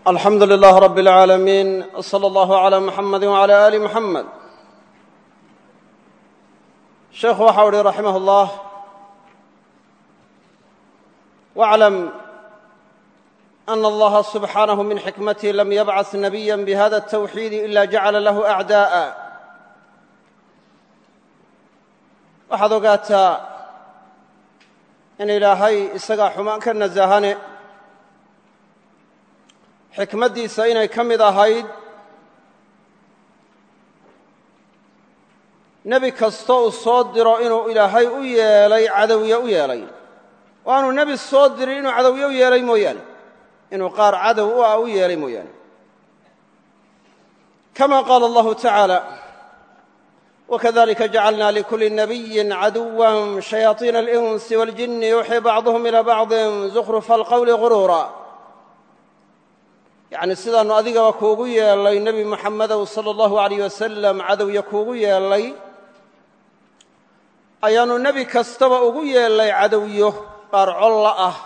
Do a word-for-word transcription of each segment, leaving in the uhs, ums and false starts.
alxamdu lilaah rab اlcaalamiin wslى اllah عlى muxamadi wعlى ali muxamed sheekhu waxau uhi raximah اllah wاclam ana allaha subxaanahu min xikmatih lam yabcaث nabiya bihada الtawxiidi ila jacala lahu acdaءa waxaad ogaataa in ilaahay isagaa xumaan ka nasahane xikmaddiisa inay ka mid ahayd nebi kasta uu soo diro inuu ilaahay u yeelay cadowye u yeelay oo aanu nebi soo dirin inuu cadowye u yeelay mooyaane inuu qaar cadow u ah u yeelay mooyaane kama qaala allahu tacaala wakadalika jacalna likulli nabiyin caduwan shayaaiina alinsi waaljini yuuxii bacduhum ilaa bacdin zukhrufa alqowli guruura yacni sidaannu adigaba kuugu yeellay nebi moxamedow sala allahu alayh wasalam cadowya kuugu yeellay ayaannu nebi kastaba ugu yeellay cadowyo qaar colla ah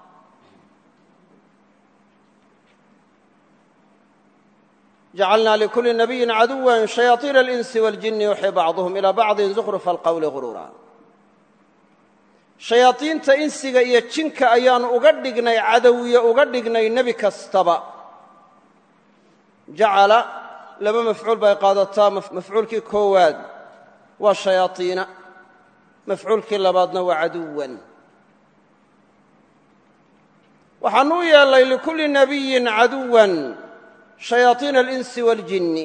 jacalnaa likulli nabiyin caduwan shayaaiina alinsi waaljini yuuxii bacduhum ilaa bacdin zukhrufa alqowli guruura shayaadiinta insiga iyo jinka ayaannu uga dhignay cadowye uga dhignay nebi kastaba jacala laba mafcuul bay qaadataa mafcuulkii koowaad waa shayaaiina mafcuulkii labaadna waa caduwan waxaanu u yeellay likulli nabiyin caduwan shayaaiina alinsi waaljinni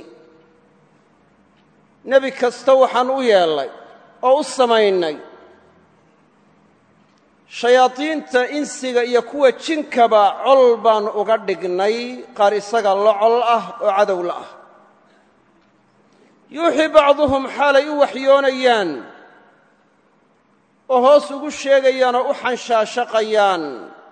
nebi kasta waxaan u yeellay oo u samaynay shayaadiinta insiga iyo kuwa jinkaba col baannu uga dhignay qaar isaga la col ah oo cadow la ah yuuxii bacduhum xaalay u waxyoonayaan oo hoos ugu sheegayaan oo u xanshaashaqayaan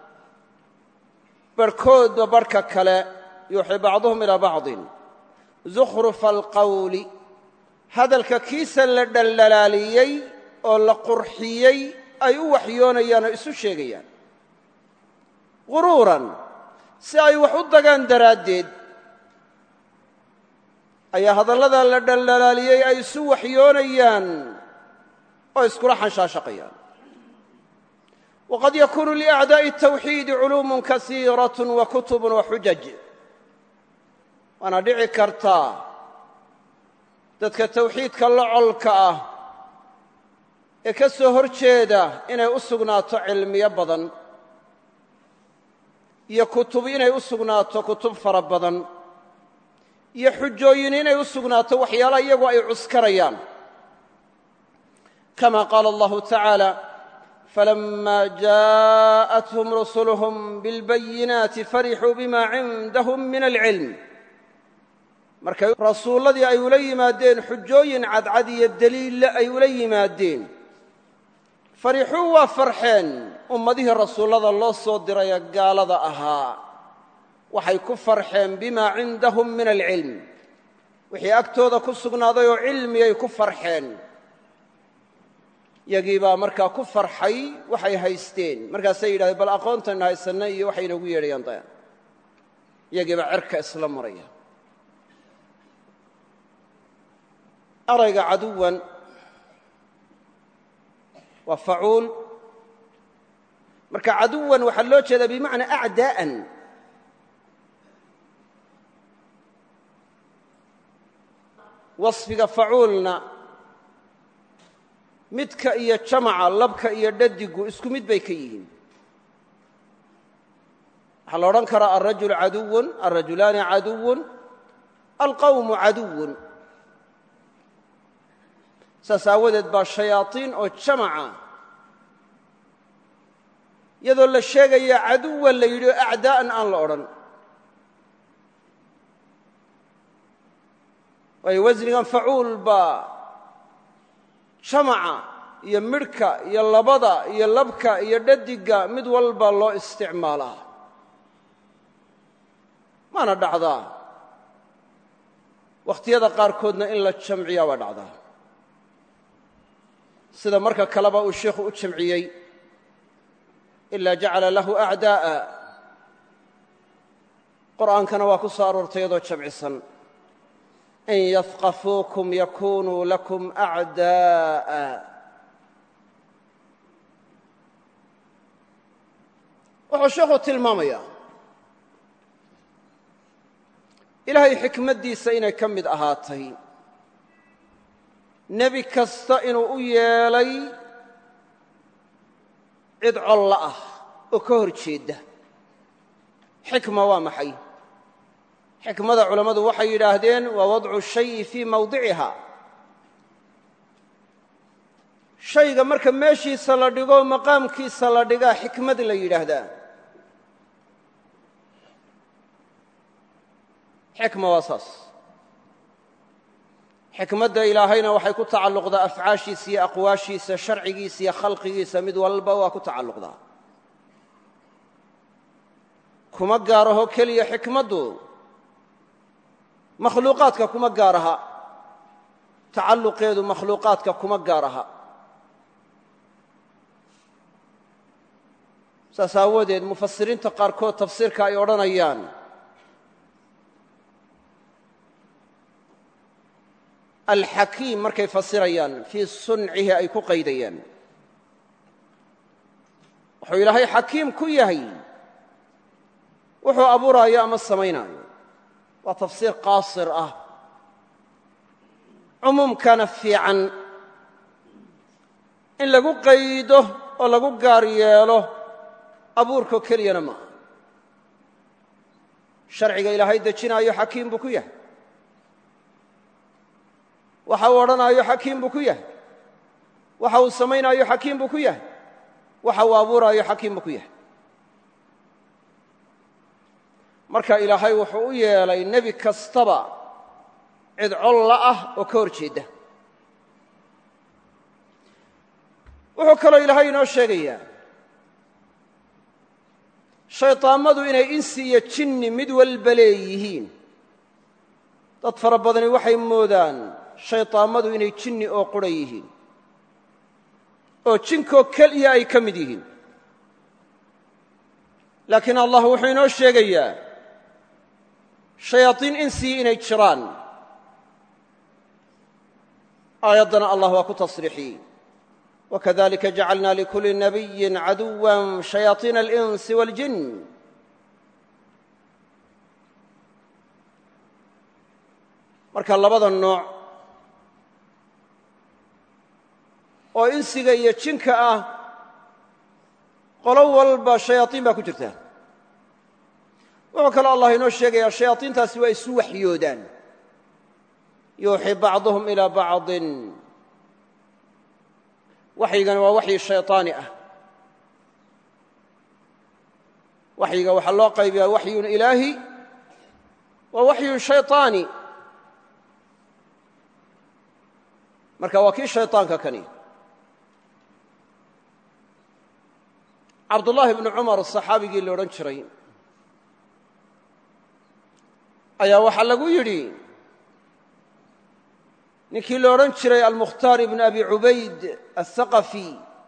barhkoodba barhka kale yuuxii bacduhum ilaa bacdin zukhrufa alqawli hadalka kiisa la dhaldhalaaliyey oo la qurxiyey ay u waxyoonayaan oo isu sheegayaan guruuran si ay wax u dagaan daraaddeed ayaa hadalladaa la dhaldhalaaliyey ay isu waxyoonayaan oo iskula xanshaashaqayaan waqad yakuunu liacdaa'i الtawxiidi culuumun kasiiraة wa kutub wa xujaj waana dhici kartaa dadka tawxiidka la colka ah ee ka soo hor jeeda inay u sugnaato cilmiyo badan iyo kutub inay u sugnaato kutub fara badan iyo xujooyin inay u sugnaato waxyaalaha iyagu ay cuskarayaan kama qaala allahu tacaala falama jaءathum rusuluhum biاlbayinaati farixuu bima cindahum min alcilm markay rasuulladii ay ula yimaadeen xujooyin cadcad iyo deliille ay ula yimaadeen farixuu waa farxeen ummadihii rasuullada loo soo diraya gaalada ahaa waxay ku farxeen bimaa cindahum min alcilm wixii agtooda ku sugnaaday oo cilmiyay ku farxeen yagii baa markaa ku farxay waxay haysteen markaasay yidhahdeen bal aqoontanna haysanna iyo waxay inoogu yeedhayaan daya yagii baa cerka isla maraya erayga caduwan waa facuul marka caduwan waxaa loo jeedaa bimacnaa acdaa'an wasfiga facuulna midka iyo jamaca labka iyo dhadigu isku mid bay ka yihiin waxaa la odhan karaa alrajulu caduwun alrajulaani caduwun alqawmu caduwun saas aawadeed baa shayaaiin oo jamaca iyadoo la sheegaya caduwan la yidhi oo acdaa'an aan la odhan waayo wasnigan facuul baa jamaca iyo midhka iyo labada iyo labka iyo dhadigga mid walba loo isticmaalaa maana dhacdaa wakhtiyada qaarkoodna in la jamciyaa waa dhacdaa sida marka kaleba uu sheikhu u jamciyey ila jacala lahu acdaa'a qur'aankana waa ku soo aroortay iyadoo jamcisan in yafqafuukum yakunuu lakum acdaa'a wuxuu sheekhu tilmaamayaa ilaahay xikmaddiisa inay ka mid ahaatay nebi kasta inuu u yeelay cid colla ah oo ka hor jeedda xikma waa maxay xikmada culammadu waxay yidhaahdeen waa wadcu shayi fii mawdiciha shayga marka meeshiisa la dhigo maqaamkiisa la dhigaa xikmad la yidhaahdaa xikma waa saas xikmadda ilaahayna waxay ku tacalluqdaa afcaashiisa iyo aqwaashiisa sharcigiisa iyo khalqigiisa mid walba waa ku tacalluqdaa kuma gaaraho keliya xikmaddu makhluuqaadka kuma gaaraha tacalluqeedu makhluuqaadka kuma gaaraha saas aawadeed mufasiriinta qaarkood tafsiirka ay odhanayaan alxakiim markay fasirayaan fii suncihi ay ku qaydayaan wuxuu ilaahay xakiim ku yahay wuxuu abuuraayo ama samaynaayo waa tafsiir qaasir ah cumuumkana fiican in lagu qaydo oo lagu gaar yeelo abuurko keliyana maaha sharciga ilaahay dejinaayo xakiim buu ku yahay waxa uu odhanaayo xakiim buu ku yahay waxa uu samaynaayo xakiim buu ku yahay waxa uu abuuraayo xakiim buu ku yahay marka ilaahay wuxuu u yeelay nebi kastaba cid colla ah oo ka hor jeedda wuxuu kaloo ilaahay inoo sheegayaa shayطaammadu inay insi iyo jinni mid walba leeyihiin dad fara badani waxay moodaan shayطaammadu inay jinni oo qura yihiin oo jinkoo keliya ay ka mid yihiin laakiin allah wuxuu inoo sheegayaa shayaaiin insii inay jiraan aayaddana allah waa ku tasriixiyey wakadalika jacalna likulli nabiyin caduwa shayaaiina alinsi waاljin marka labada nooc oo insiga iyo jinka ah qolo walba shayaaiin baa ku jirta wuxuu kaloo allah inoo sheegayaa shayaaiintaasi waa isu waxyoodaan yuuxii bacduhum ilaa bacdin waxyigana waa waxyi shayطaani ah waxyiga waxaa loo qaybiyaa waxyun ilaahi waa waxyun shayطaani marka waa kii shayطaanka kani cabdullaahi bnu cumar saxaabigii la odhan jiray ayaa waxaa lagu yidhi ninkii la odhan jiray almukhtaar ibn abi cubayd aلthaqafi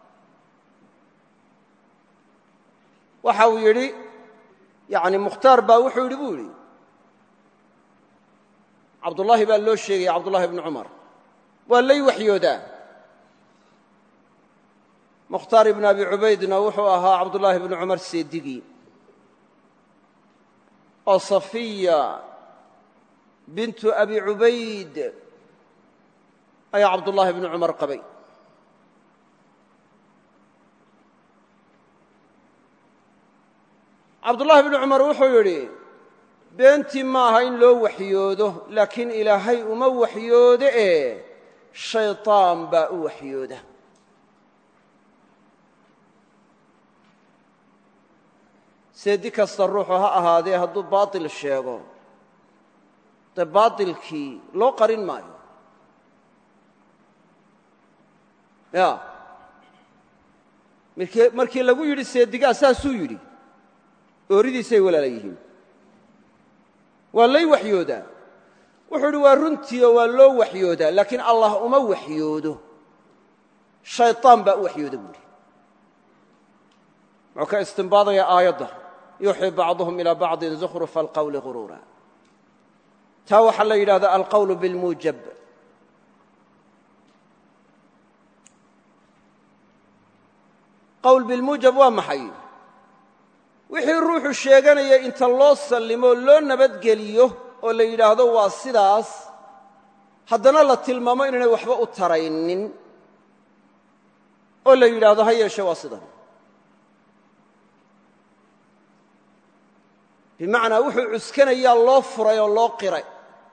waxa uu yidhi yani mukhtaar baa wuxuu yidhi buu yidhi cabdullaahi baa loo sheegaya cabdullahi bnu cumar waa lay waxyoodaa mukhtaar ibn abi cubaydna wuxuu ahaa cabdullaahi bnu cumar seedigii oo safiya bintu abi cubayd ayaa cabdullaahi bnu cumar qabay cabdullaahi bnu cumar wuxuu yidhi beentii maaha in loo waxyoodo laakiin ilaahay uma waxyoode ee shayطaan baa u waxyooda seedi kasta ruuxu ha ahaadee hadduu baaطil sheego dee baaطilkii loo qarin maayo ya markii lagu yidhi seedigaa saasuu yidhi ooridiisay walaala yihiin waa lay waxyoodaa wuxuu idhi waa runtii oo waa loo waxyoodaa laakiin allah uma waxyoodo shayطaan baa u waxyooda buuhi wuxuu ka istimbaadayaa aayadda yuuxii bacduhum ilaa bacdin zukhrufa alqawli guruura taa waxaa la yidhahdaa alqawlu bilmuujab qawl bilmuujab waa maxay wixii ruuxu sheeganaya inta loo sallimo loo nabadgeliyo oo la yidhaahdo waa sidaas haddana la tilmaamo inaanay waxba u taraynin oo la yidhaahdo ha yeeshe waa sidan bimacnaa wuxuu cuskanayaa loo furay oo loo qiray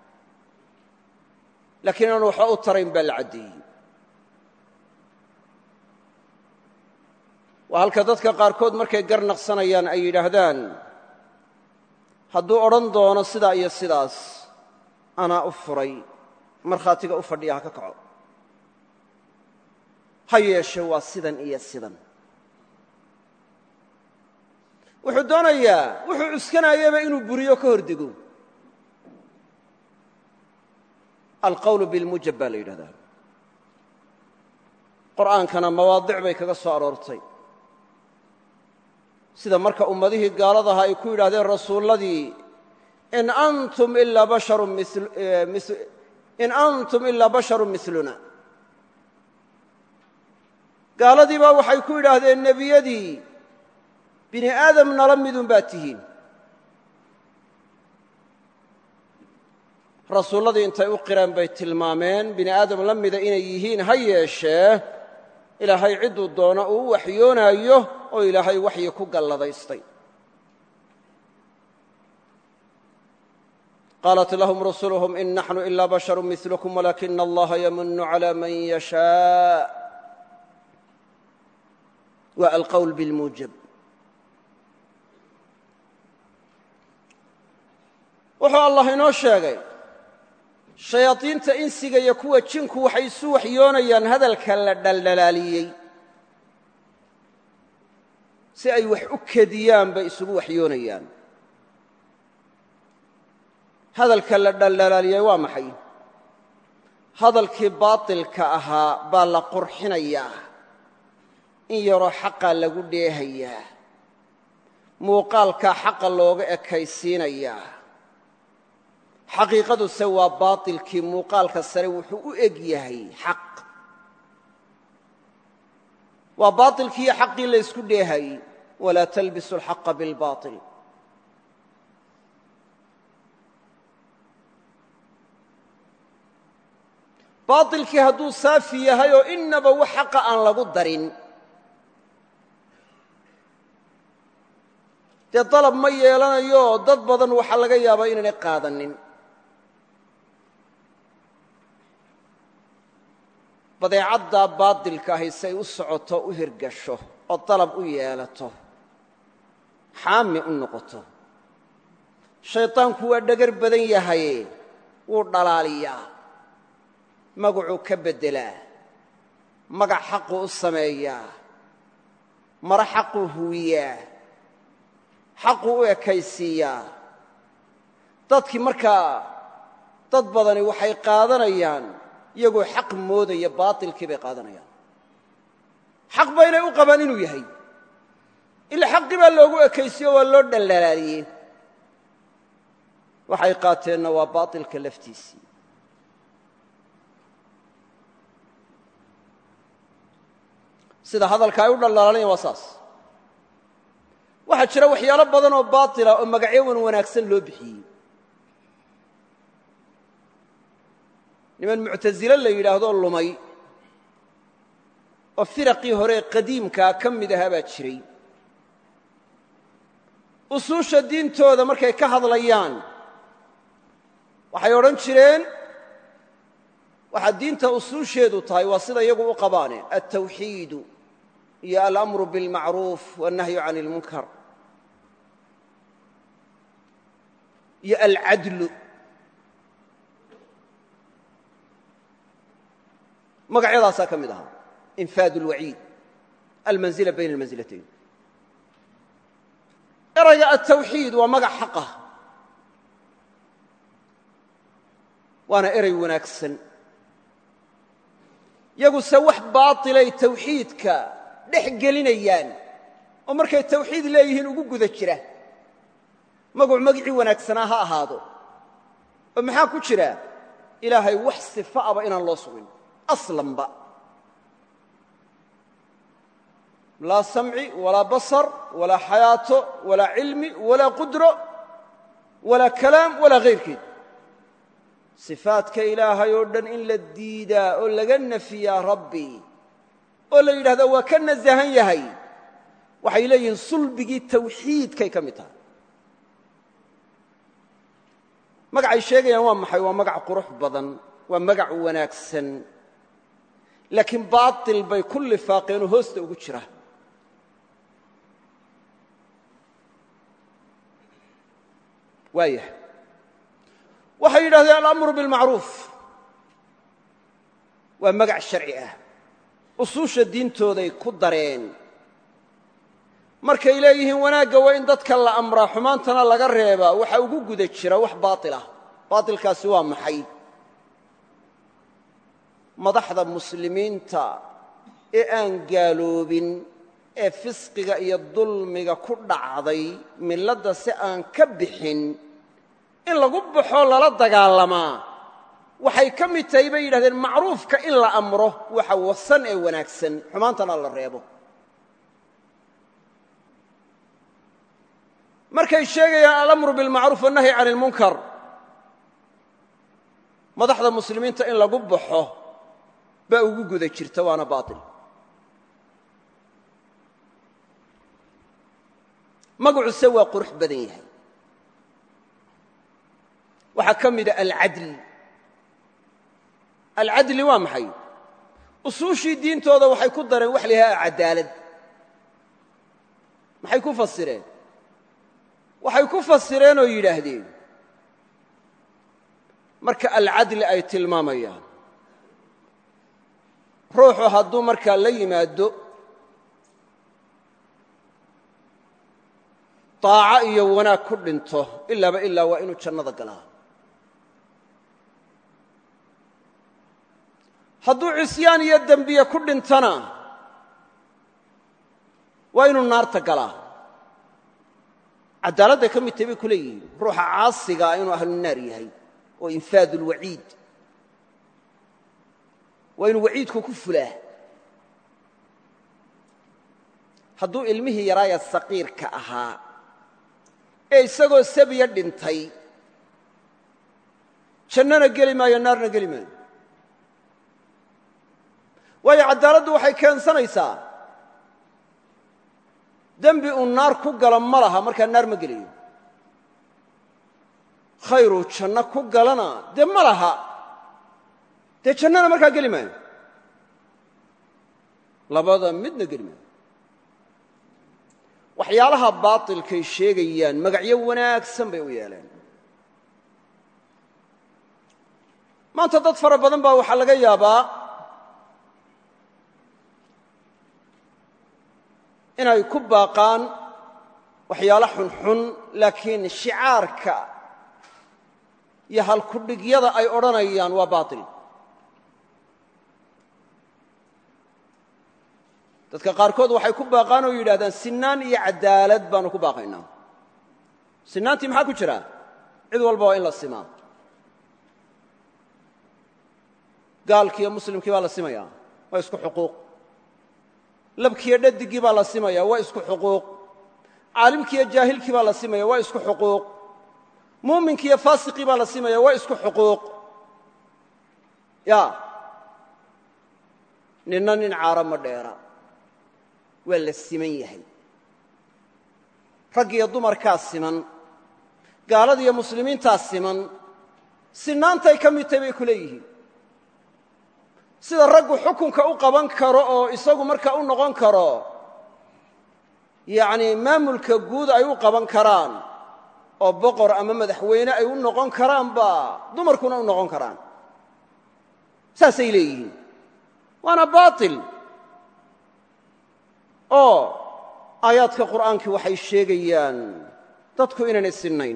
laakiin inaanu waxba u tarayn baa la caddeeyey waa halka dadka qaarkood markay garnaqsanayaan ay yidhaahdaan hadduu odhan doono sidaa iyo sidaas anaa u furay markhaatiga u fadhiya ha ka kaco ha yeeshe waa sidan iyo sidan wuxuu doonayaa wuxuu cuskanayaba inuu buriyo ka hor dego alqawlu bilmuujab baa la yidhahdaa qur'aankana mawaadic bay kaga soo aroortay sida marka ummadihii gaaladaha ay ku yidhahdeen rasuulladii in antum ilaa basharun in antum ilaa basharun miluna gaaladii baa waxay ku yidhaahdeen nebiyadii bini aadam nala midun baad tihiin rasuulladii intay u qireen bay tilmaameen bini aadam la mida inay yihiin ha yeeshee ilaahay cidduu doono uu u waxyoonaayo oo ilaahay waxyi ku galladaystay qaalat lahum rusuluhum in naxnu ilaa basharu milukum walaakina allaha yamunu calى man yashaa wa alqowl bilmuujab wuxuu allah inoo sheegay shayaadiinta insiga iyo kuwa jinku waxay isu waxyoonayaan hadalka la dhaldhalaaliyey si ay wax u kediyaan bay isugu waxyoonayaan hadalka la dhaldhalaaliyey waa maxay hadalkii baatilka ahaa baa la qurxinayaa in yaroo xaqa lagu dheehayaa muuqaalkaa xaqa looga ekaysiinayaa xaqiiqaduse waa baatilkii muuqaalka sare wuxuu u eg yahay xaq waa baatilkiiyo xaqii la ysku dheehayey walaa talbisu alxaqa bilbaatil baatilkii hadduu saafi yahay oo innaba wax xaqa aan lagu darin dee dalab ma yeelanayo dad badan waxaa laga yaabaa inaanay qaadanin badeecaddaa baatilka ahi say u socoto u hirgasho oo dalab u yeelato xaami u noqoto shaydaanku waa dhagar badan yahaye wuu dhalaaliyaa magacuu ka beddelaa magac xaquu u sameeyaa maro xaquu huwiyaa xaquu u ekaysiiyaa dadkii markaa dad badani waxay qaadanayaan iyagoo xaq moodaya baatilkii bay qaadanayaan xaq ba inay u qabaan inuu yahay ila xaqii baa loogu ekaysiyo waa loo dhaldhalaaliyey waxay qaateenna waa baatilka laftiisii sida hadalka ay u dhaldhalaalayaan waa saas waxaa jira waxyaalo badan oo baatila oo magacyo wan wanaagsan loo bixiyey niman muctasile la yidhaahdoo lumay oo firaqii hore qadiimkaa ka mid ahaa baa jiray usuusha diintooda markay ka hadlayaan waxay odhan jireen waxaa diinta usuusheedu tahay waa sida iyagu u qabaane altawxiidu iyo alamru biاlmacruuf wاnnahyu can اlmunkar iyo alcadlu magacyadaasaa ka mid ahaa infaad اlwaciid almanzila bayna almansilatayn erayga altawxiid waa magac xaqah waana eray wanaagsan yaguse wax baatilay tawxiidka dhex gelinayaan oo markay tawxiid leeyihiin ugu guda jira magacu magicii wanaagsanaa ha ahaado oo maxaa ku jira ilaahay wax sifo aba inaan loo sugin aslanba laa samci walaa basar walaa xayaato walaa cilmi walaa qudro walaa kalaam walaa hayrkeed sifaadka ilaahay oo dhan in la diidaa oo laga nafiyaa rabbi oo la yidhahdaa waa ka nasahan yahay waxay leeyihiin sulbigii tawxiidkay ka mid tahay magacay sheegayaan waa maxay waa magac qurux badan waa magac wanaagsan laakiin baatil bay ku lifaaqeen oo hoosta ugu jira waayahay waxay yidhahdeen alamru bilmacruuf waa magac sharci ah usuusha diintooday ku dareen markay leeyihiin wanaagga waa in dadka la amraa xumaantana laga reebaa waxa ugu guda jira wax baatil ah baatilkaasi waa maxay madaxda muslimiinta ee aan gaaloobin ee fisqiga iyo dulmiga ku dhacday milladda si aan ka bixin in lagu baxo lala dagaalamaa waxay ka mid tahay bay yidhahdeen macruufka in la amro waxa wasan ee wanaagsan xumaantana la reebo markay sheegayaan alamru bilmacruuf wannahyi cani ilmunkar madaxda muslimiinta in lagu baxo baa ugu guda jirta waana baatil magacuse waa qurux badan yahay waxaa ka mida alcadl alcadli waa maxay usuushii diintooda waxay ku dareen wax la yidhaha cadaalad maxay ku fasireen waxay ku fasireen oo yidhaahdeen marka alcadli ay tilmaamayaan ruuxu hadduu markaa la yimaado daaco iyo wanaag ku dhinto ilaaba ilaa waa inuu jannada galaa hadduu cisyaan iyo dembiye ku dhintana waa inuu naarta galaa cadaaladday ka mid tahay bay ku leeyihiin ruuxa caasigaa inuu ahlunaar yahay oo infaadu lwaciid waa inuu waciidku ku fulaa hadduu ilmihii yaraaya saqiirka ahaa ee isagoo sabiya dhintay jannana geli maayo naarna geli maayo waayo cadaaladdu waxay keensanaysaa dembi uu naar ku galo ma laha markaa naar ma gelayo khayruu janno ku galana dee ma laha dee jannana markaa geli maayo labada midna geli maayo waxyaalaha baatilkay sheegayaan magacyo wanaagsan bay u yeeleen maanta dad fara badan baa waxaa laga yaabaa inay ku baaqaan waxyaalo xunxun laakiin shicaarka iyo halkudhigyada ay odhanayaan waa baatil dadka qaarkood waxay ku baaqaan oo yidhahdaan sinaan iyo cadaalad baanu ku baaqaynaa sinaantii maxaa ku jira cid walba waa in la simaa gaalkii iyo muslimkii baa la simayaa waa isku xuquuq labkiiyo dhadigii baa la simaya waa isku xuquuq caalimkiiyo jaahilkii baa la simaya waa isku xuquuq muuminkiiyo faasiqii baa la simaya waa isku xuquuq ya ninna nin caaro ma dheera waa la siman yahay rag iyo dumarkaa siman gaalada iyo muslimiintaa siman sinaantay ka mid tahay bay ku leeyihiin sida raggu xukunka u qaban karo oo isagu markaa u noqon karo yacnii maamulka guud ay u qaban karaan oo boqor ama madaxweyne ay u noqon karaanba dumarkuna u noqon karaan saasay leeyihiin waana baatil oo aayaadka qur'aankii waxay sheegayaan dadku inaanay sinnayn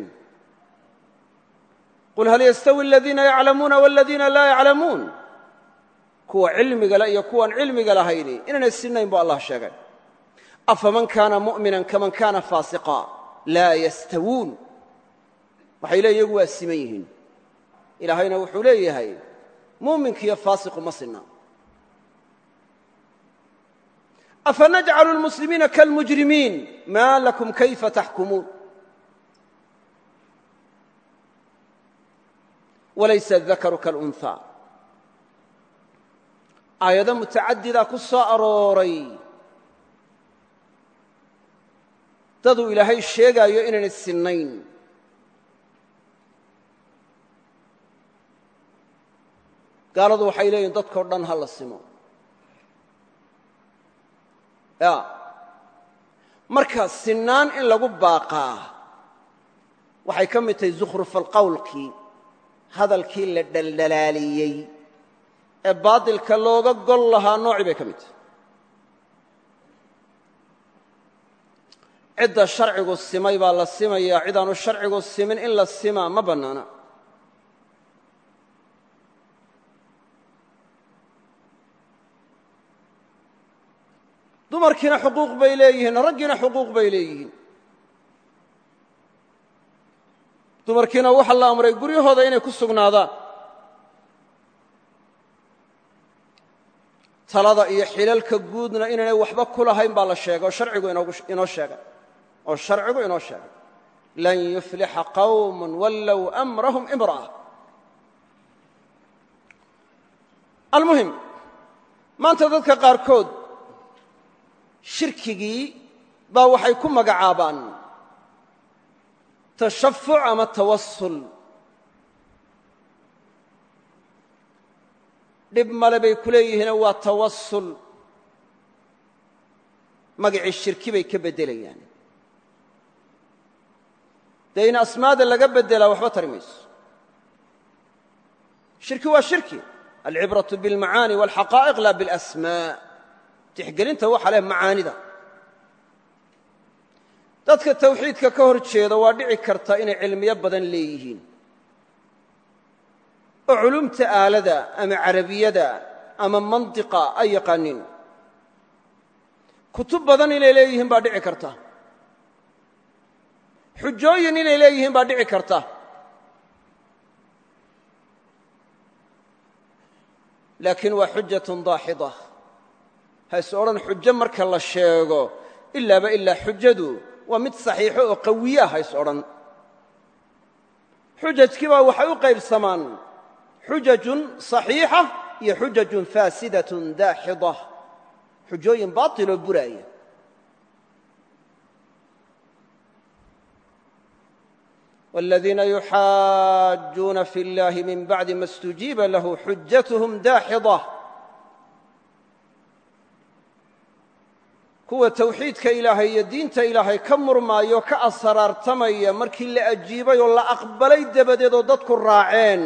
qul hal yastawi aladiina yaclamuuna waladiina laa yaclamuun kuwa cilmiga le iyo kuwaan cilmiga lahayni inaanay sinnayn bu allah sheegay afaman kaana mu'minan kaman kaana faasiqa laa yastawuun waxay leeyihin iyagu waa siman yihiin ilaahayna wuxuu leeyahay muuminkiiyo faasiqu ma sinna afanajcalu lmuslimiina kalmujrimiin maa lakum kayfa taxkumuun walaysa adakaru kalunhaa aayado mutacadidaa ku soo arooray daduu ilaahay sheegaayo inaynay sinnayn gaaladu waxay leeyihin dadkao dhan ha la simo ya marka sinnaan in lagu baaqaa waxay ka mid tahay zukhrufalqawlkii hadalkii la dhaldhalaaliyey ee baatilka looga gol lahaa noocii bay ka mid tahay cidda sharcigu simay baa la simayaa cidaanu sharcigu simin in la simaa ma bannaana dumarkiina xuquuq bay leeyihiin raggiina xuquuq bay leeyihiin dumarkiina waxaa la amray guryahooda inay ku sugnaadaan talada iyo xilalka guudna inaanay waxba ku lahayn baa la sheegay oo sharcigu inoo sheegay oo sharcigu inoo sheegay lan yuflixa qawm wallow amrahum imra'a almuhim maanta dadka qaarkood shirkigii baa waxay ku magacaabaan tashafuc ama tawasul dhib male bay ku leeyihiinoo waa tawasul magacii shirki bay ka beddelayaan dee in asmaada laga beddelaa waxba tari mayso shirki waa shirki alcibraةu biاlmacaani wاlxaqaa'iq la biاlasmaa tixgelinta waxa leh macaanida dadka tawxiidka ka hor jeeda waa dhici karta inay cilmiyo badan leeyihiin oo culumta aalada ama carabiyada ama mantiqa ay yaqaaniin kutub badan inay leeyihiin baa dhici karta xujooyin inay leeyihiin baa dhici karta laakiin waa xujatun daaxida hayse odhan xujo marka la sheego ilaaba ilaa xujadu waa mid saxiixo oo qawiya hays odhan xujajkii baa waxay u qaybsamaan xujajun صaxiixa iyo xujajun faasidatun daaxida xujooyin baatiloo buraaya والذيina يuxaajuuna في الlahi min baعdi ma اstujiiba lahu xujatهm daaxidة kuwa tawxiidka ilaahay iyo diinta ilaahay ka murmaayo ka asraartamaya markii la ajiibay oo la aqbalay dabadeed oo dadku raaceen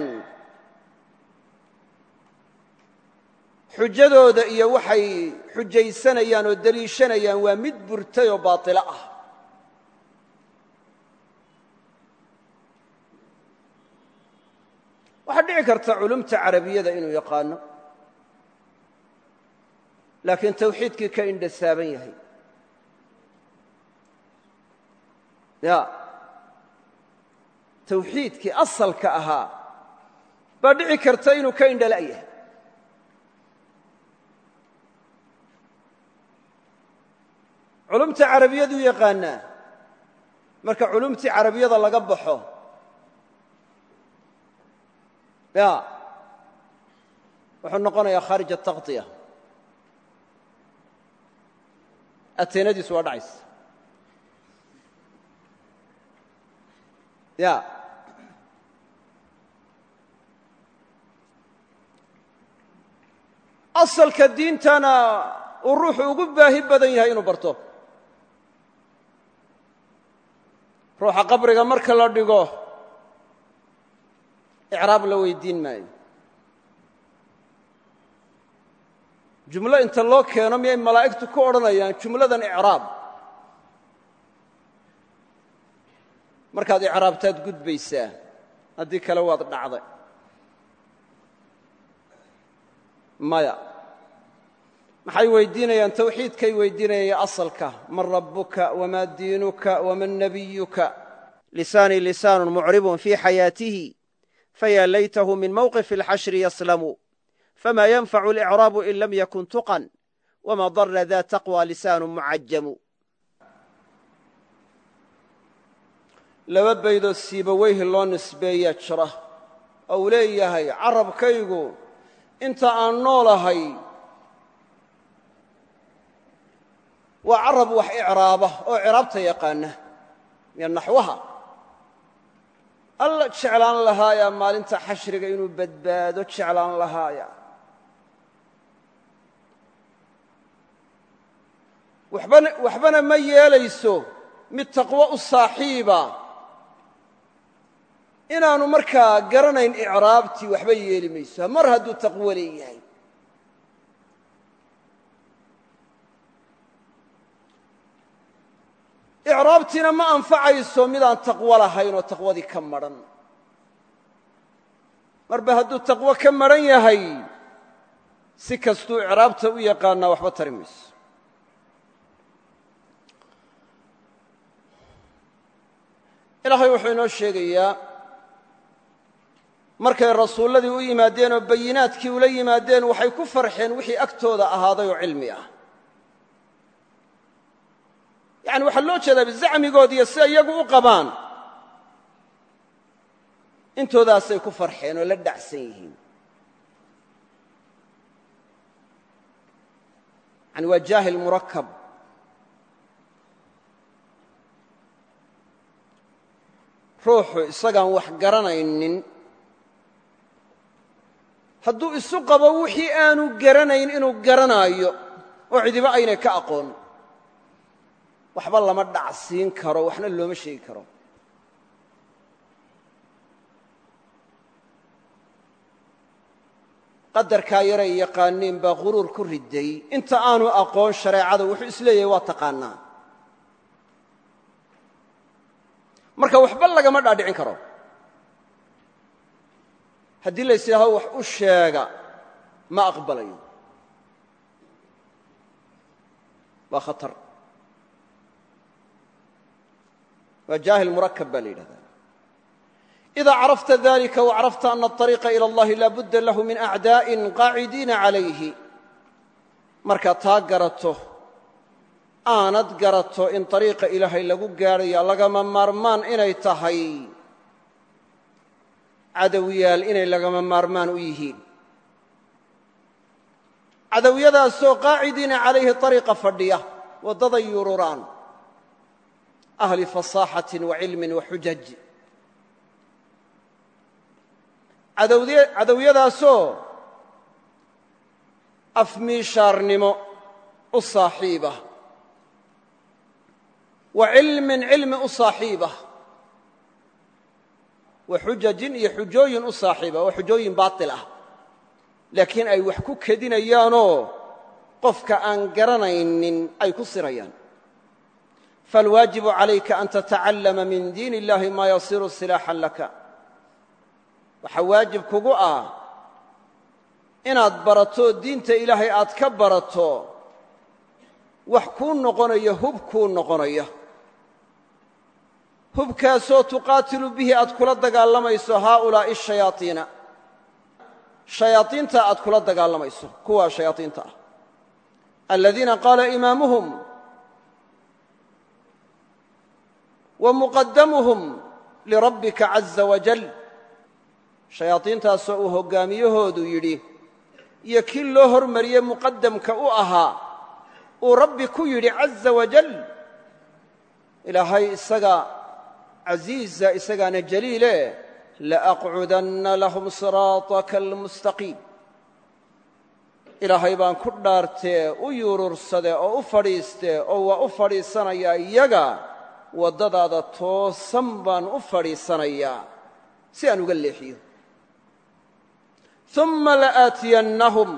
xujadooda iyo waxay xujaysanayaan oo deliishanayaan waa mid burtay oo baatilo ah waxaa dhici karta culumta carabiyada inuu yaqaano laakiin tawxiidkii ka indhasaaban yahay ya tawxiidkii asalka ahaa baa dhici karta inuu ka indhala' yahay culumta carabiyaduu yaqaanaa marka culumtii carabiyada laga baxo ya wuxuu noqonayaa khaarij التaqطiya ateenadiisu waa dhacaysa ya asalka diintana uu ruuxu ugu baahi badan yahay inuu barto ruuxa qabriga marka la dhigo icraab la weydiin maayo jumlo inta loo keeno miyay malaa'igtu ku odhanayaan jumladan icraab markaad icraabtaad gudbaysaa haddii kale waad dhacday maya maxay weydiinayaan tawxiidkay weydiinayaan asalka man rabbuka wamaa diinuka waman nabiyuka lisaanii lisaanu mucribun fii xayaatihi fayaa laytahu min mawqifi alxashri yaslamu fama yanfacu alicraabu in lam yakun tuqan wama dara da taqwa lisaanu mucajamu laba baydoo siibaweyhi loo nisbeeyaa jira oo uu leeyahay carabkaygu inta aan noolahay waa carab wax icraaba oo icraabta yaqaana iyo naxwaha alla jeclaan lahaayaa maalinta xashriga inuu badbaado jeclaan lahaaya waxbana waxbana ma yeelayso mid taqwo u saaxiiba inaanu markaa garanayn icraabtii waxba yeeli mayso mar hadduu taqwo leeyahay icraabtiina ma anfacayso midaan taqwo lahayn oo taqwadii ka madhan marba hadduu taqwo ka madhan yahay si kastuu icraabta u yaqaanaa waxba tari mayso ilaahay wuxuu inoo sheegayaa markay rasuulladii u yimaadeen oo bayinaadkii ula yimaadeen waxay ku farxeen wixii agtooda ahaaday oo cilmi ah yani waxaa loo jeedaa bizacmigood iyo si iyagu u qabaan intoodaasay ku farxeen oo la dhacsan yihiin yani waa jaahil murakab ruuxu isagaan wax garanaynin hadduu isu qabo wixii aanu garanayn inuu garanaayo oo cidiba aynay ka aqoon waxba lama dhacsiin karo waxna looma sheegi karo qadarkaa yaray yaqaaniin baa quruur ku riday inta aanu aqoon shareecada wuxuu isleeyahay waa taqaanaa marka waxba lagama dhaadhicin karo haddii la ysidhaaho wax u sheega ma aqbalayo waa khatar waa jaahil murakab baa la yidhahdaa إida carafta dalika وcarafta ana الطariiqa ilى اllahi laa budda lahu min acdaa'in qaacidiina calayhi markaad taa garato aanad garato in طariiqa ilaahay lagu gaadhaya lagama maarmaan inay tahay cadowyaal inay lagama maarmaan u yihiin cadowyadaasoo qaacidiina calayhi طariiqa fadhiya waddaday yururaan ahli fasaaxati wacilmi waxujaj cadowyadaasoo afmiishaarnimo u saaxiiba wa cilmin cilmi u saaxiiba wa xujajin iyo xujooyin u saaxiiba waa xujooyin baatil ah laakiin ay wax ku kedinayaanoo qofka aan garanaynin ay ku sirayaan falwaajibu calayka an tatacallama min diin illahi maa yasiru silaaxan laka waxaa waajib kugu ah inaad barato diinta ilaahay aad ka barato wax kuu noqonaya hub kuu noqonaya hubkaasoo tuqaatilu bihi aad kula dagaalamayso haaulaa'i shayaaiina shayaaiinta aad kula dagaalamayso kuwaa shayaaiinta ah aladiina qaala imaamuhum wa muqadamuhum lirabbika caza wajal shayaadiintaasoo uu hoggaamiyahoodu yidhi iyo kii loo hormariyey muqadamka u ahaa uu rabbi ku yidhi caza wajal ilaahay isaga casiiza isagaana jaliile laaqcudanna lahum siraataka almustaqiim ilaahay baan ku dhaartee u yurursade oo u fadhiistee oo waa u fadhiisanayaa iyaga waddadaada toosan baan u fadhiisanayaa si aan uga leexiyo uma la'aatiyannahum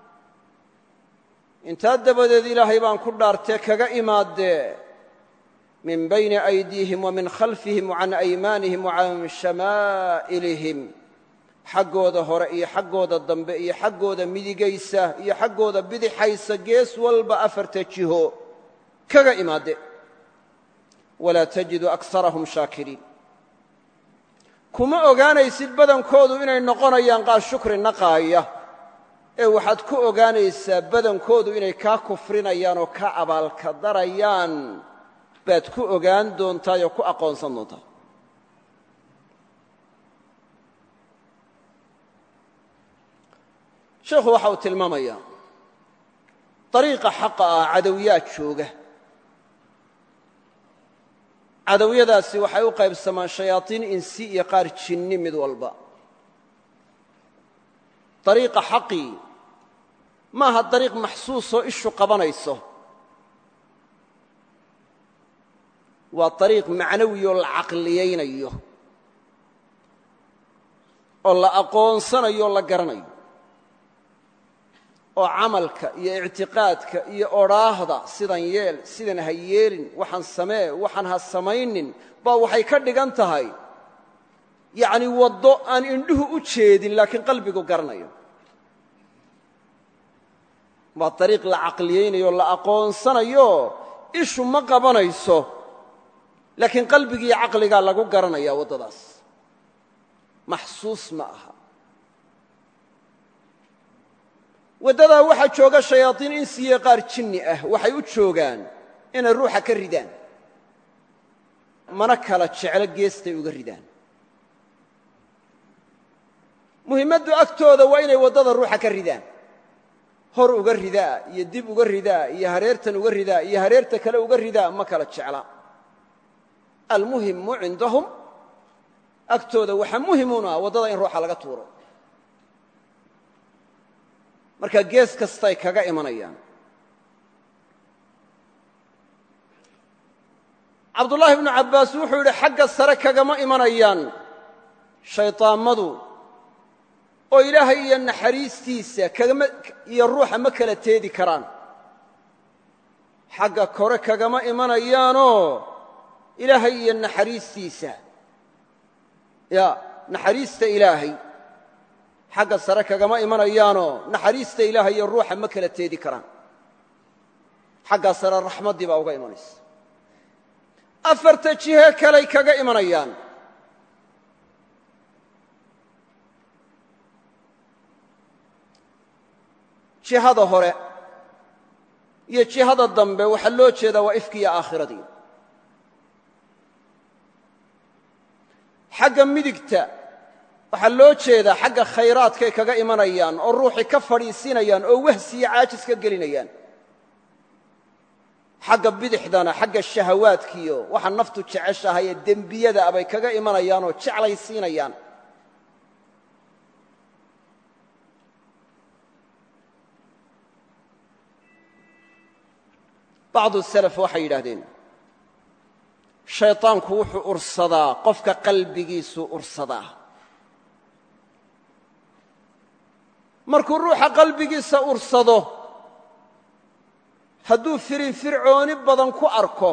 intaa dabadeed ilaahay baan ku dhaartee kaga imaadee min bayni aydiihim wa min khalfihim wacan aymaanihim wacan shamaa'ilihim xaggooda hore iyo xaggooda dambe iyo xaggooda midigaysa iyo xaggooda bidixaysa gees walba afarta jiho kaga imaadde walaa tajidu akarahum shaakiriin kuma ogaanaysid badankoodu inay noqonayaan qaar shukri naqaaya ee waxaad ku ogaanaysaa badankoodu inay kaa kufrinayaan oo kaa abaalka darayaan baad ku ogaan doontaa oo ku aqoonsan doontaa sheekhu waxa uu tilmaamayaa dariiqa xaqa ah cadowyaad jooga cadowyadaasi waxay u qaybsamaan shayaaطiin insi iyo qaar jinni mid walba dariiqa xaqii ma aha dariiq maxsuusoo ishu qabanayso waa dariiq macnawiyoo la caqliyaynayo oo la aqoonsanayo o la garanayo oo camalka iyo ictiqaadka iyo odhaahda sidan yeel sidan ha yeelin waxaan samee waxaan ha samaynin baa waxay ka dhigan tahay yacni waddo aan indhuhu u jeedin laakiin qalbigu garanayo waa dariiq la caqliyaynayo o la aqoonsanayo ishu ma qabanayso laakiin qalbigiiyo caqligaa lagu garanaya waddadaas maxsuus ma aha waddadaa waxaa jooga shayaaطiin insiye qaar jinni ah waxay u joogaan inay ruuxa ka ridaan mana kala jeclo geestay uga ridaan muhimmaddu agtooda waa inay waddada ruuxa ka ridaan hor uga ridaa iyo dib uga ridaa iyo hareertan uga ridaa iyo hareerta kale uga ridaa ma kala jecla almuhimu cindahum agtooda waxaa muhimun ah waddada in ruuxa laga tuuro marka gees kastay kaga imanayaan cabdullaahi ibnu cabbaas wuxuu yidhi xagga sare kagama imanayaan shayطaammadu oo ilaahay iyo naxariistiisa kagama iyo ruuxa ma kala teedi karaan xagga kore kagama imanayaanoo ilaahay iyo naxariistiisa ya naxariista ilaahay xagga sare kagama imanayaanoo naxariista ilaahay iyo ruuxa ma kala teedi karaan xaggaa sare raxmaddii baa uga imanaysa afarta jihe kaley kaga imanayaan jihada hore iyo jihada dambe waxaa loo jeedaa waa ifkiiyo aakhiradii xagga midigta waxaa loo jeedaa xagga khayraadkay kaga imanayaan oo ruuxii ka fadhiisinayaan oo wahsiyo caajis ka gelinayaan xagga bidixdana xagga shahawaadkiiyo waxa naftu jeceshahay ee dembiyada abay kaga imanayaan oo jeclaysiinayaan bacdu salaf waxay yidhaahdeen shayطaanku wuxuu ursadaa qofka qalbigiisuu ursadaa markuu ruuxa qalbigiisa ursado hadduu firinfircooni badan ku arko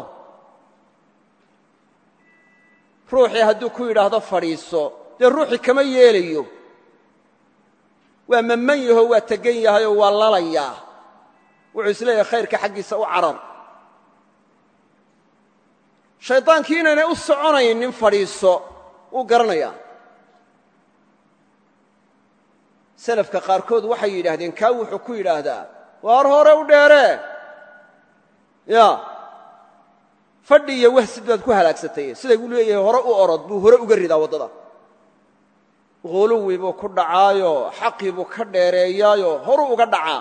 ruuxii hadduu ku yidhaahdo fadhiiso dee ruuxii kama yeelayo waa mamman yahoo waa tegan yahayoo waa lalayaa wuxuu isleeyahay khayrka xaggiisa u carar shayطaankii inaynay u soconaynin fadhiiso wuu garanayaa salafka qaarkood waxay yidhaahdeen kaa wuxuu ku yidhaahdaa waar hore u dheeree ya fadhi iyo wahsid baad ku halaagsatay siday u leeyahay hore u orod buu hore uga ridaa waddada huluwi buu ku dhacaayo xaqii buu ka dheereeyaayo horuu uga dhacaa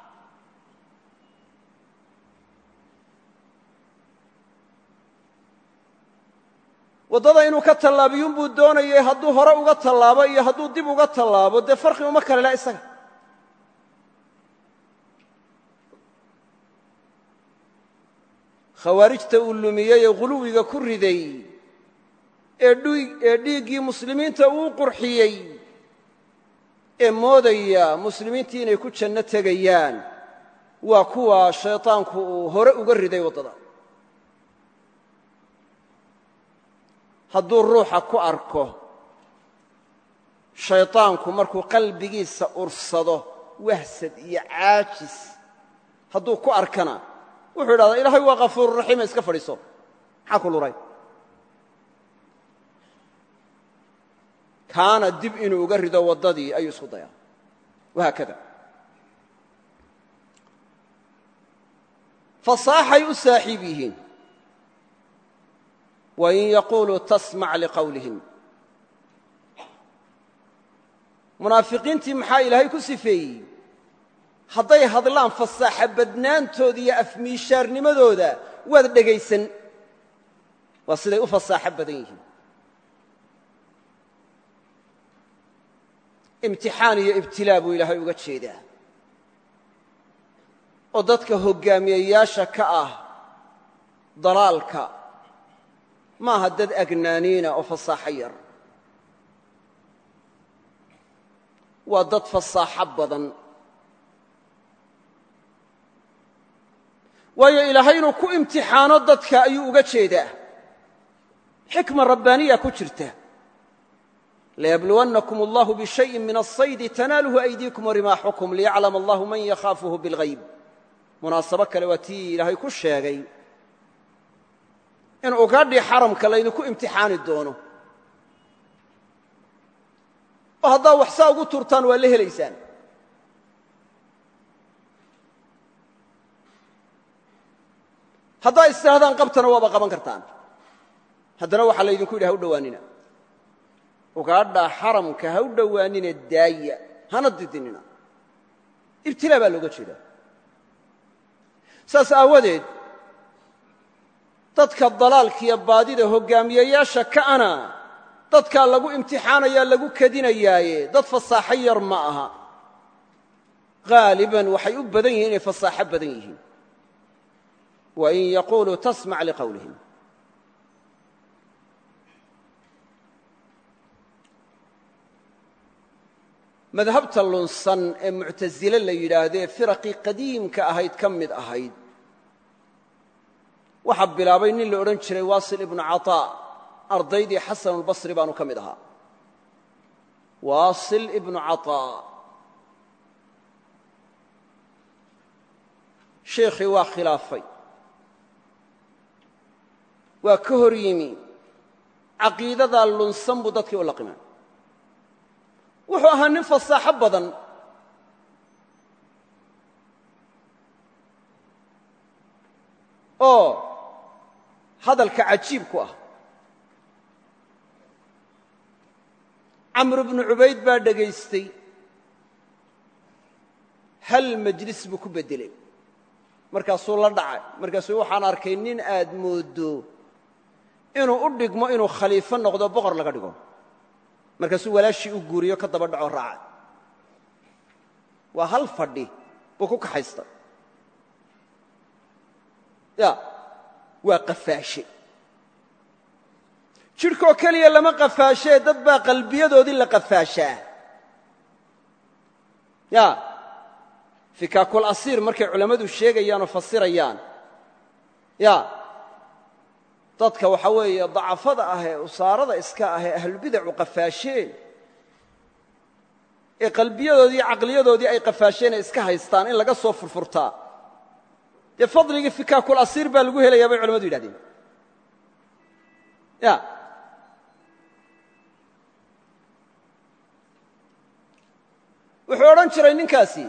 waddada inuu ka tallaabiyuunbuu doonayay hadduu hore uga tallaabo iyo hadduu dib uga tallaabo dee farqi uma kale la isaga khawaarijta uu lumiyey ee huluwiga ku riday ee dhiiggii muslimiinta uu qurxiyey ee moodaya muslimiintii inay ku janno tegayaan waa kuwa shayطaanku uu hore uga riday waddada hadduu ruuxa ku arko shayطaanku markuu qalbigiisa ursado wahsad iyo caajis hadduu ku arkana wuxuu idhahdaa ilaahay waa kafuururaxiima iska fadhiiso maxaa ku luray kaana dib inuu uga rido waddadii ayuu isku dayaa wahaakada fasaaxay u saaxiib yihiin wain yaquuluu tasmac liqawlihim munaafiqiintii maxaa ilaahay ku sifeeyey hadday hadlaan fasaaxa badnaantooda iyo afmiishaarnimadooda waad dhegaysan waa siday u fasaaxo badan yihiin imtixaan iyo ibtilaa buu ilaahay uga jeedaa oo dadka hoggaamiyeyaasha ka ah dalaalka ma aha dad agnaaniina oo fasaaxo yar waa dad fasaaxo badan waayo ilaahay inuu ku imtixaano dadka ayuu uga jeedaa xikma rabbaaniya ku jirta layabluwannakum allahu bishayin min asaydi tanaaluhu aydiikum warimaaxukum liyaclama allahu man yakhaafuhu bilghayb munaasabo kale waa tii ilaahay ku sheegay in ugaadhii xaramka laydinku imtixaani doono oo haddaa wax saa ugu turtaan waa la helaysaan haddaa istidhahdaan qabtana waaba qaban kartaan haddana waxaa laydinku yidhi ha u dhowaanina ugaadhaa xaramka ha u dhowaanina daaya hana didinina ibtilaa baa looga jeedaa saas aawadeed dadka dalaalkiiyo baadida hoggaamiyeyaasha ka'ana dadkaa lagu imtixaanayaa lagu kadinayaaye dad fasaaxo yar ma aha haaliban waxay u badan yihiin inay fasaaxo badan yihiin wain yaquuluu tasmac liqawlihim madhabta lunsan ee muctasile la yidhaahdee firaqii qadiimka ahayd ka mid ahayd waxaa bilaabay nin la odhan jiray waasil ibnu caطaa ardaydii xasanulbasri baanu ka mid ahaa waasil ibnu caطaa sheikhii waa khilaafay waa ka hor yimi caqiidadaa lunsan buu dadkii u laqimay wuxuu ahaa nin fasaaxo badan oo hadalka cajiib ku ah camr bnu cubayd baa dhegaystay hal majlis buu ku beddelay markaasuu la dhacay markaasuu waxaan arkay nin aad mooddo inuu u dhigmo inuu khaliifo noqdo boqor laga dhigo markaasuu walaashii u guuriyo ka daba dhaco raacay waa hal fadhi buu ku kaxaystay ya waa qafaashe jidhkoo keliya lama qafaashee dad baa qalbiyadoodii la qafaashaa ya fikaakul asiir markay culammadu sheegayaan oo fasirayaan ya dadka waxaa weeye dacafada ah ee usaarada iska ah ee ahlubidacu qafaasheen ee qalbiyadoodii caqliyadoodii ay qafaasheen ee iska haystaan in laga soo furfurtaa dee fadligii fikaakul asiir baa lagu helayaa bay culamadu yidhahdeen ya wuxuu odhan jiray ninkaasi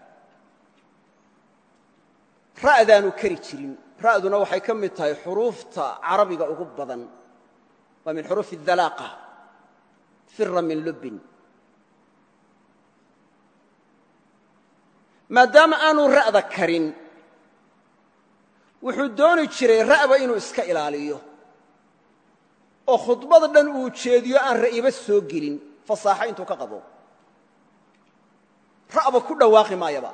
ra'daanu kari jirin ra'duna waxay ka mid tahay xuruufta carabiga ugu badan waa min xuruufi اdalaaqa fira min lubbin maadaama aanu ra'da karin wuxuu dooni jiray ra'ba inuu iska ilaaliyo oo khudbada dhan uu jeediyo aan ra'iba soo gelin fasaaxo intuu ka qabo ra'ba ku dhawaaqi maayaba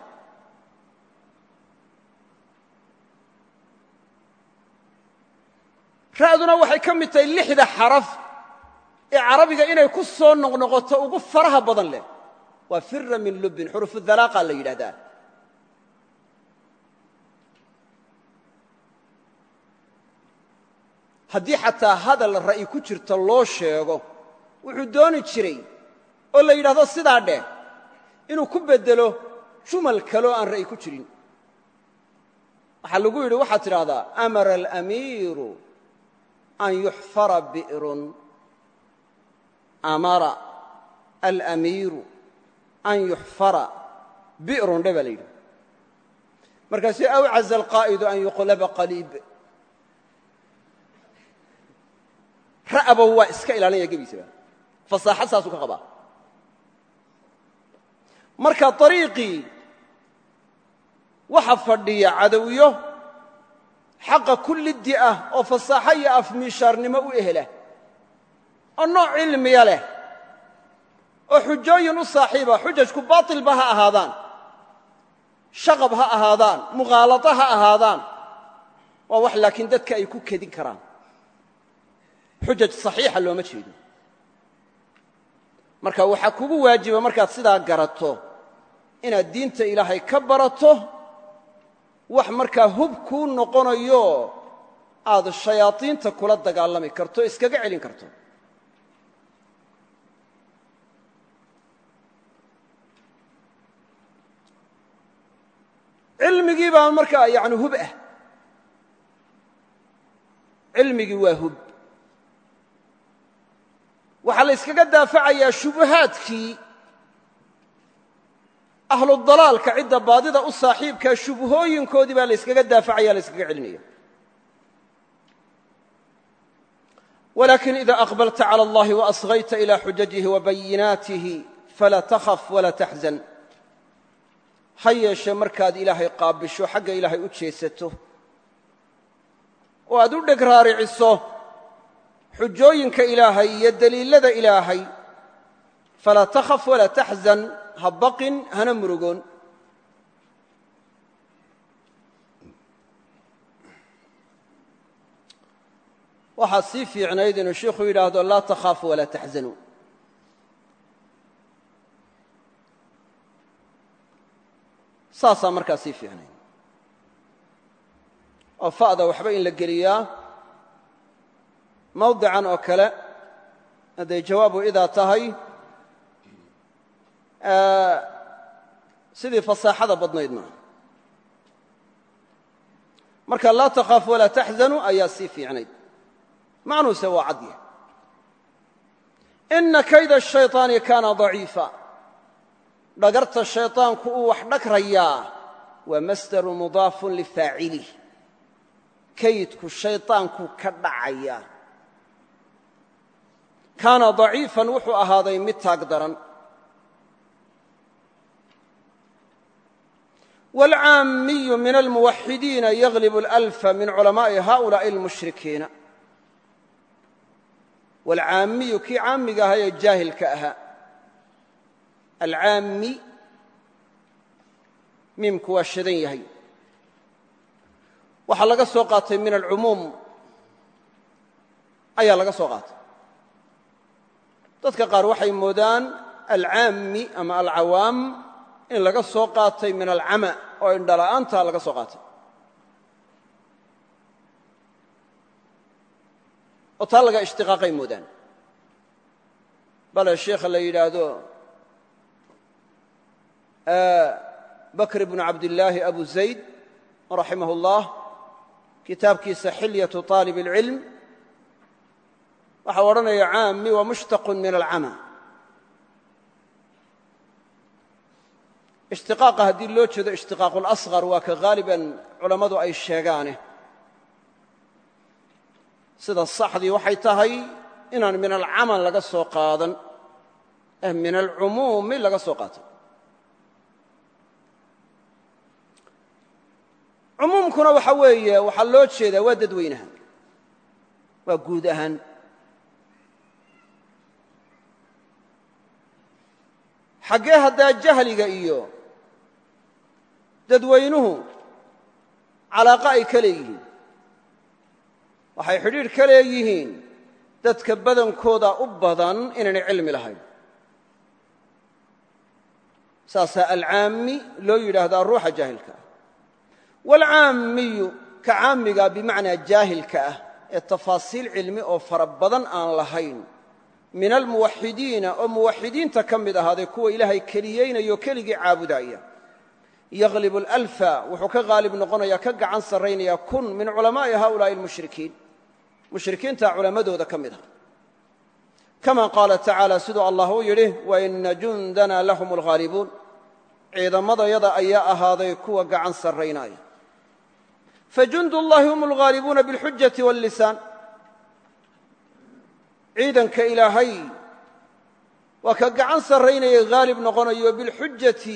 ra'duna waxay ka mid tahay lixda xaraf ee carabiga inay ku soo noqnoqoto ugu faraha badan leh waa fira min lubbin xuruufu dalaaqa la yidhahdaa haddii xataa hadal ra'yi ku jirta loo sheego wuxuu dooni jiray oo la yidhahdo sidaa dheh inuu ku beddelo jumal kaloo aan ra'yi ku jirin waxaa lagu yidhi waxaad tidhaahdaa amara alamiiru an yuxfara bi'run amara alamiiru an yuxfara bi'run dhe baa la yidhi markaasuu awcaza alqaa'idu an yuqlaba qaliib ra'aba waa iska ilaalinaya gebiisaba fasaaxad saasuu ka qabaa marka ariiqii waxa fadhiya cadowyo xaqa kulliddi ah oo fasaaxo iyo afmiishaarnimo u ehela oo nooc cilmiya leh oo xujooyin u saaxiiba xujajku baatilba ha ahaadaan shaqab ha ahaadaan mukhaalata ha ahaadaan waa wax laakiin dadka ay ku kedin karaan xujaj saxiixa looma jeedo marka waxaa kugu waajiba markaad sidaa garato inaad diinta ilaahay ka barato wax markaa hub kuu noqonayo aad shayaadiinta kula dagaalami karto iskaga celin karto cilmigii baa markaa yani hub ah cilmigii waa hub waxaa la yskaga daafacayaa shubuhaadkii ahludalaalka cidda baadida u saaxiibkaa shubuhooyinkoodii baa la yskaga daafacaya la yskaga celinaya walakin ida aqbalta calى اllahi waasغayta ilى xujajihi wabayinaatihi falaa takhaf walaa taxzan ha yeeshee markaad ilaahay qaabisho xagga ilaahay u jeesato oo aad u dheg raariciso xujooyinka ilaahay iyo deliilada ilaahay falaa takhaf walaa taxzan ha baqin hana murugoon waxaa sii fiicnayd inuu shiikhu yidhaahdo laa takhaafu walaa taxzanuu saasaa markaa sii fiicnayd oo fa'da waxba in la geliyaa mawdican oo kale hadday jawaabu idaa tahay sidii fasaaxada badnayd maaha marka laa takhaafu walaa taxzanuu ayaa sii fiicnayd macnuuse waa cadya ina kayda الshayطaani kaana ضaciifa dhagarta shayطaanku uu wax dhagrayaa waa masdaru mudaafun lifaacilih kaydku shayطaanku ka dhacaya kaana ضaciifan wuxuu ahaaday mid taag daran wاlcaamiyu min almuwaxidiina yaglib اlalfa min culamaaءi haؤulaaءi اlmushrikiina wاlcaamiyu kii caamiga ahaa ee jaahilka ahaa alcaami miimku waa shadan yahay waxaa laga soo qaatay min alcumuum ayaa laga soo qaatay dadka qaar waxay moodaan alcaami ama alcawaam in laga soo qaatay min alcama oo indhala'aanta laga soo qaatay oo taa laga ishtiqaaqay moodaan bale sheikha la yidhaahdo bakr bnu cabdillaahi abu zayd raximah اllah kitaabkiisa xilyaةu طaalib اlcilm waxau odhanaya caami waa mushtaqu min alcama ishtiqaaqa haddii loo jeedo ishtiqaaqu اlasqar waa ka haaliban culammadu ay sheegaane sida saxdii waxay tahay inaan min alcamal laga soo qaadan eh min alcumuumi laga soo qaatay cumuumkuna waxa weeye waxaa loo jeedaa waa dadweynaha waa guud ahaan xaggee haddaa jahliga iyo dadweynuhu calaaqa ay ka leeyihiin waxay xidhiidh ka leeyihiin dadka badankooda u badan inaynay cilmi lahayn saasaa alcaami loo yidhaahdaa ruuxa jaahilka ah waalcaamiyu ka caamiga bimacnaa jaahilka ah ee tafaasiil cilmi oo fara badan aan lahayn min almuwaxidiina oo muwaxidiinta ka mid ahaaday kuwa ilaahay keliyeynayo keligii caabudaya yaglibu alalfa wuxuu ka haalib noqonaya ka gacan sarraynaya kun min culamaa'i haؤulaa'i almushrikiin mushrikiinta culammadooda ka mid ah kama qaala tacaala siduu allah uu yidhi waina jundana lahum alghaalibuun ciidamadayada ayaa ahaaday kuwa gacan sarraynaya fajund ullahi hum alghaalibuuna biاlxujati wاllisaan ciidanka ilaahay waa ka gacan sarraynaya haalib noqonayo bilxujati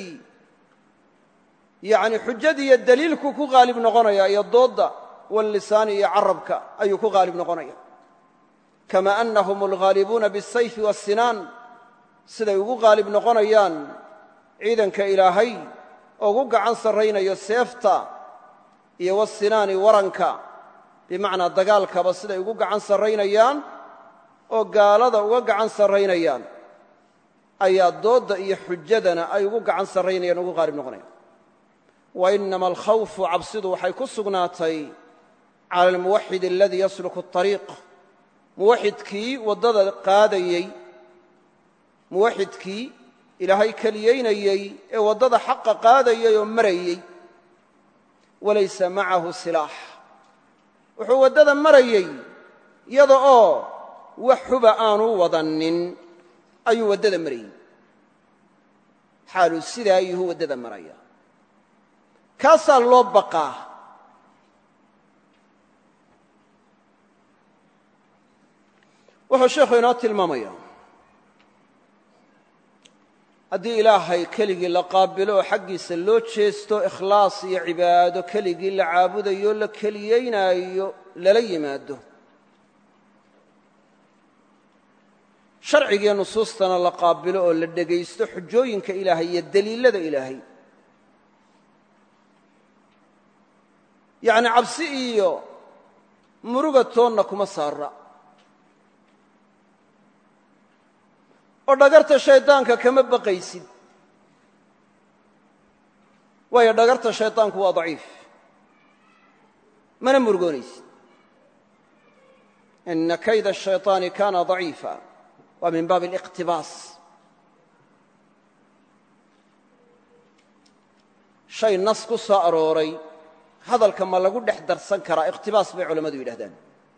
yani xujadii iyo daliilku ku haalib noqonaya iyo doodda wallisaani iyo carabka ayuu ku haalib noqonaya kama anahum alghaalibuuna biاsayfi waاsinaan siday ugu haalib noqonayaan ciidanka ilaahay oo ugu gacan sarraynayo seefta iyo wasinaani waranka bimacnaa dagaalkaba siday ugu gacan sarraynayaan oo gaalada uga gacan sarraynayaan ayaa doodda iyo xujadana ay ugu gacan sarraynayaan ugu haalib noqonayaan wa inama alkhawfu cabsidu waxay ku sugnaatay cala almuwaxid aladii yasluku اطariiq muwaxidkii waddada qaadayey muwaxidkii ilaahay keliyaynayey ee waddada xaqa qaadayey oo marayey walaysa macahu silaax wuxuu waddada marayey iyada oo wax xuba aanu wadanin ayuu waddada marayey xaaluu sidaa ayuhu waddada maraya kaasaa loo baqaa wuxuu sheekhu inoo tilmaamaya haddii ilaahay keligii la qaabilo oo xaggiisa loo jeesto ikhlaas iyo cibaado keligii la caabudayo la keliyaynaayo lala yimaado sharcigiiyo nusuustana la qaabilo oo la dhegaysto xujooyinka ilaahay iyo deliilada ilaahay yacni cabsi iyo muruga toonna kuma saara oo dhagarta shaydaanka kama baqaysid waayo dhagarta shaydaanku waa daciif mana murugoonaysid ina kayda الshayطaani kana daciifa waa min baabi اliqtibaas shay nas ku soo arooray hadalka ma lagu dhex darsan karaa iqtibaas bay culammadu yidhahdaan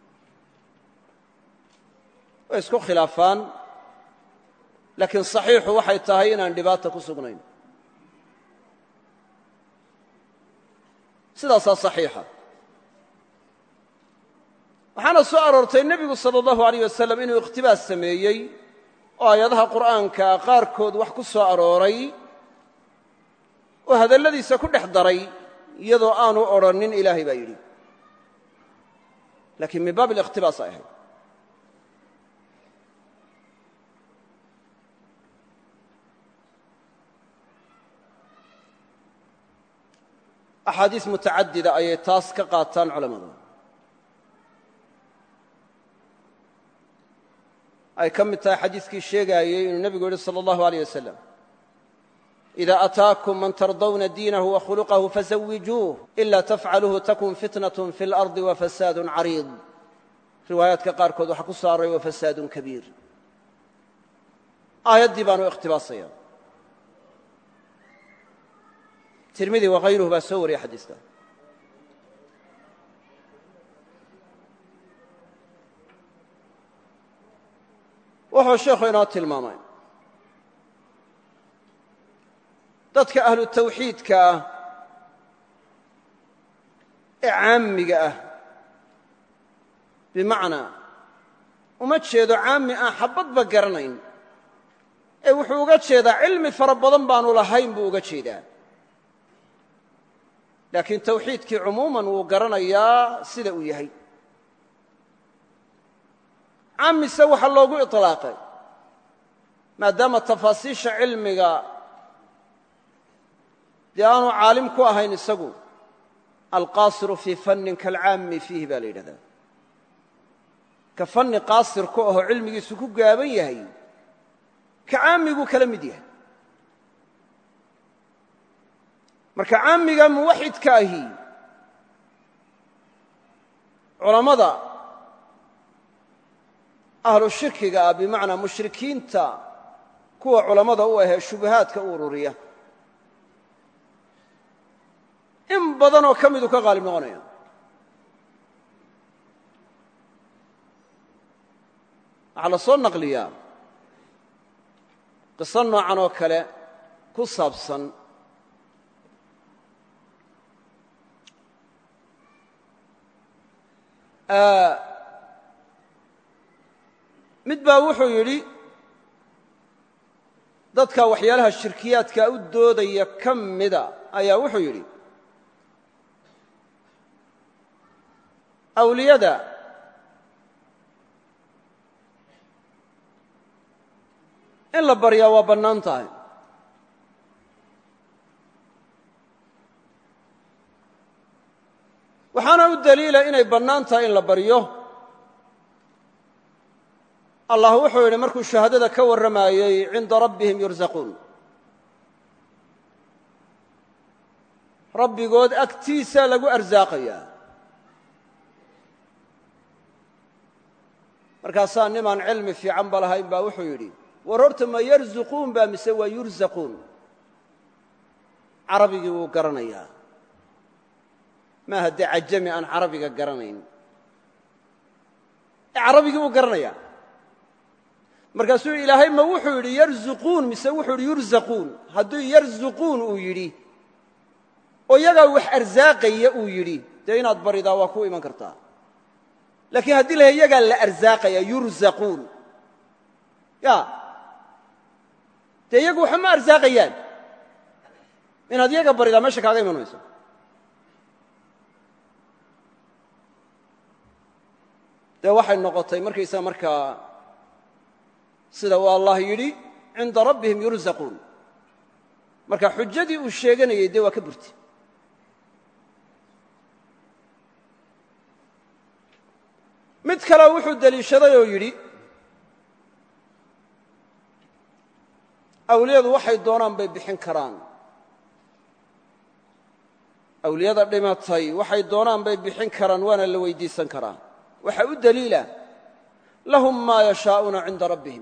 way isku khilaafaan laakiin صaxiixu waxay tahay inaan dhibaata ku sugnayn sidaasaa صaxiixa waxaana soo aroortay nebigu salى اllahu عaleyh wasalam inuu ikhtibaas sameeyey oo aayadaha qur'aanka qaarkood wax ku soo arooray oo hadalladiisa ku dhex daray iyadoo aanu odrhanin ilaahay baa yidhi lakiin min baab اlikhtibaas ay ahayd axaadiis mutacadida ayay taas ka qaataan culammadu ay ka mid tahay xadiiskii sheegaayey inuu nebigu yidhi salى اllahu عaleyh wasalam إida ataakum man tardawna diinahu wakhuluqahu fazawijuuh ila tafcaluuhu takun fitnaة fi اlarضi wafasaad cariid riwaayaadka qaarkood waxaa ku soo array wafasaad kabiir aayaddii baanu ikhtibaasaya tirmidi wakayruhu baa soo wariyay xadiiska wuxuu sheekhu inoo tilmaamay dadka ahlu tawxiidka ah ee caamiga ah bimacnaa uma jeedo caami aan xabadba garanayn ee wuxuu uga jeedaa cilmi fara badan baanu lahayn buu uga jeedaa laakiin tawxiidkii cumuuman wuu garanayaa sida uu yahay caamise waxaa loogu iطlaaqay maadaama tafaasiisha cilmiga dee aanu caalim ku ahayn isagu alqaasiru fii fannin kaalcaami fiihi baa la yidhahdaa ka fanni qaasir ku ahoo cilmigiisu ku gaaban yahay ka caamiguu kala mid yahay marka caamiga muwaxidka ahi culammada ahlu shirkiga ah bimacnaa mushrikiinta kuwa culammada u ahee shubahaadka u ururiya in badanoo ka miduu ka qaalib noqonaya waxaa la soo naqliyaa qiso noocan oo kale ku saabsan mid baa wuxuu yidhi dadka waxyaalaha shirkiyaadka u doodaya ka mida ayaa wuxuu yidhi awliyada in la baryaa waa bannaan tahay waxaana u daliila inay bannaan tahay in la baryo allah wuxuu yidhi markuu shahaadada ka warramayey cinda rabbihim yursaquun rabbigood agtiisa lagu arsaaqayaa markaasaa nimaan cilmi fiican ba lahayn baa wuxuu yidhi war horta ma yarzuquun baa mise waa yursaquun carabigii wuu garanayaa maaha dee cajami aan carabiga garanayn ee carabigii wuu garanayaa markaasuu yidhi ilaahay ma wuxuu yidhi yarzuquun mise wuxuu yidhi yursaquun hadduu yarzuquun uu yidhi oo iyagaa wax arsaaqaya uu yidhi dee inaad baridaa waa ku iman kartaa laakiin haddii lahay iyagaa la arsaaqaya yursaquun ya dee iyagu waxa ma arsaaqayaan inaad iyaga baridaa meesha kaaga iman mayso dee waxay noqotay markaysaa markaa sida uu allah yidhi cinda rabbihim yursaquun marka xujadii uu sheeganayey dee waa ka burti mid kale wuxuu deliishaday oo yidhi awliyadu waxay doonaan bay bixin karaan awliyada dhimatay waxay doonaan bay bixin karaan waana la weydiisan karaa waxaa u daliila lahum maa yashaa'uuna cinda rabbihim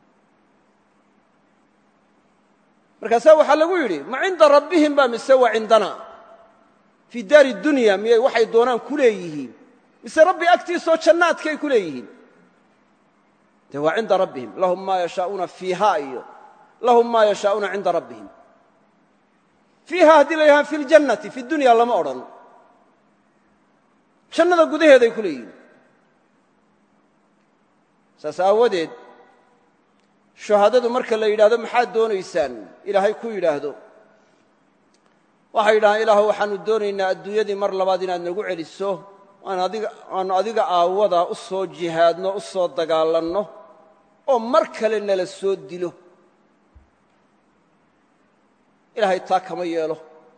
markaasaa waxaa lagu yidhi ma cinda rabbihim ba mise waa cindana fii daari dunya miyay waxay doonaan ku leeyihiin mise rabbi agtiisoo jannaadkay ku leeyihiin dee waa cinda rabbihim lahum maa yashaa'uuna fiiha iyo lahum maa yashaa'uuna cinda rabbihim fiiha haddii la yidhaha fi ljannati fi dunya lama odhan jannada gudaheeday ku leeyihiin saas aawadeed shuhadadu marka la yidhaahdo maxaad doonaysaan ilaahay ku yidhaahdo waxay yidhahaan ilaahu waxaanu doonaynaa adduunyadii mar labaad inaad nagu celiso aanu adiga aawadaa u soo jihaadno u soo dagaalanno oo mar kale nala soo dilo ilaahay taa kama yeelo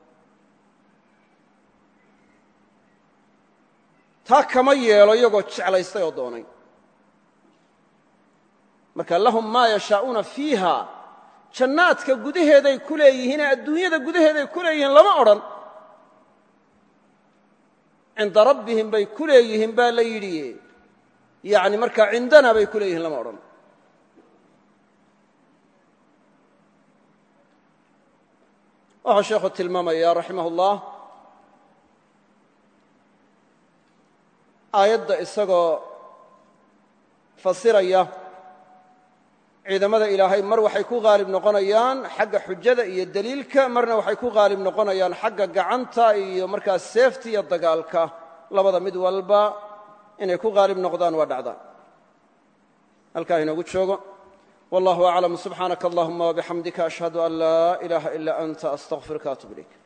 taa kama yeelo iyagoo jeclaystay oo doonay marka lahum maa yashaa'uuna fiiha jannaadka gudaheeday ku leeyihiinee adduunyada gudaheeday ku leeyihiin lama odhan cinda rabbihim bay ku leeyihiin baa la yidhi yani markaa cindana bay ku leeyihiin lama odhan waxaa sheekhu tilmaamaya raximah ullah aayadda isagoo fasiraya ciidamada ilaahay mar waxay ku qaalib noqonayaan xagga xujada iyo deliilka marna waxay ku qaalib noqonayaan xagga gacanta iyo markaa seefta iyo dagaalka labada mid walba inay ku qaalib noqdaan waa dhacda halkaa inoogu joogo wallahu aclam subxaanaka allahuma wabixamdika ashhadu an laa ilaaha ila anta astaqfiruka atub ilayk